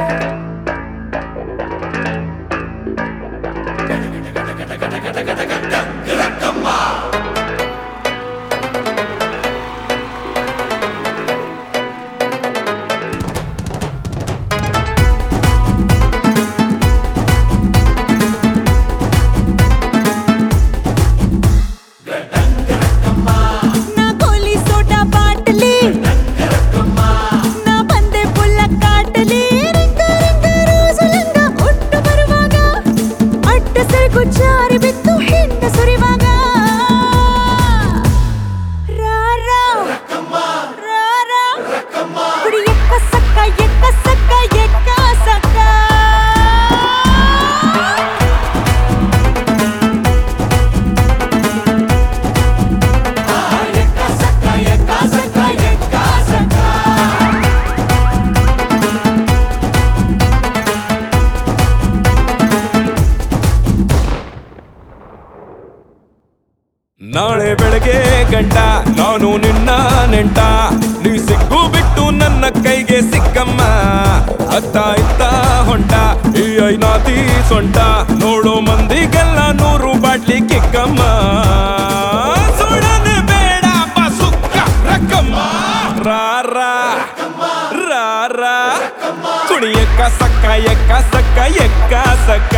ನಾಳೆ ಬೆಳಗ್ಗೆ ಗಂಟ ನಾನು ನಿನ್ನ ನೆಂಟ, ನೀ ಸಿಕ್ಕು ಬಿಟ್ಟು ನನ್ನ ಕೈಗೆ ಸಿಕ್ಕಮ್ಮ. ಅತ್ತ ಇತ್ತ ಹೊಂಟ ಈ ಐನಾತಿ ಸೊಂಟ, ನೋಡೋ ಮಂದಿಗೆಲ್ಲ 100 ಬಾಟ್ಲಿ ಕಿಕ್ಕಮ್ಮ. ಸುಡನೆ ಬೇಡ ಬಸುಕ್ಕ ರಕ್ಕಮ್ಮ, ರಾರಾ ರಾರಾ ಕುಡಿ ಎಕ್ಕ ಸಕ್ಕ ಎಕ್ಕ ಸಕ್ಕ ಎಕ್ಕ ಸಕ್ಕ.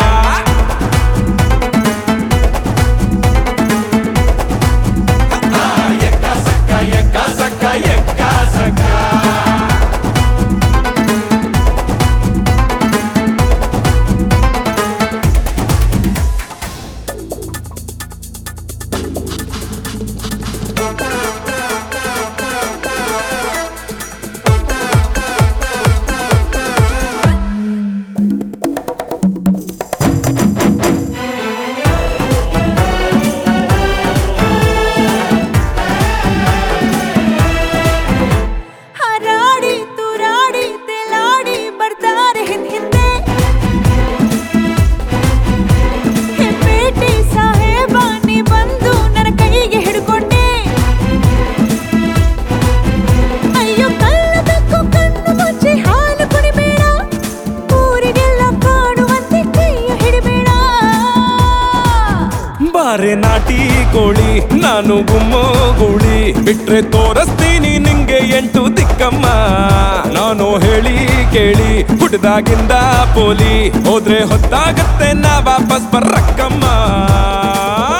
ಬಾರೆ ನಾಟಿ ಕೋಳಿ ನಾನು ಗುಮ್ಮೋ ಗೂಳಿ, ಬಿಟ್ರೆ ತೋರಿಸ್ತೀನಿ ನಿಂಗೆ 8 ದಿಕ್ಕಮ್ಮ. ನಾನು ಹೇಳಿ ಕೇಳಿ ಹುಡ್ದಾಗಿಂದ ಪೋಲಿ, ಹೋದ್ರೆ ಹೊತ್ತಾಗತ್ತೆ ನಾ ವಾಪಸ್ ಬರ್ರಕ್ಕಮ್ಮ.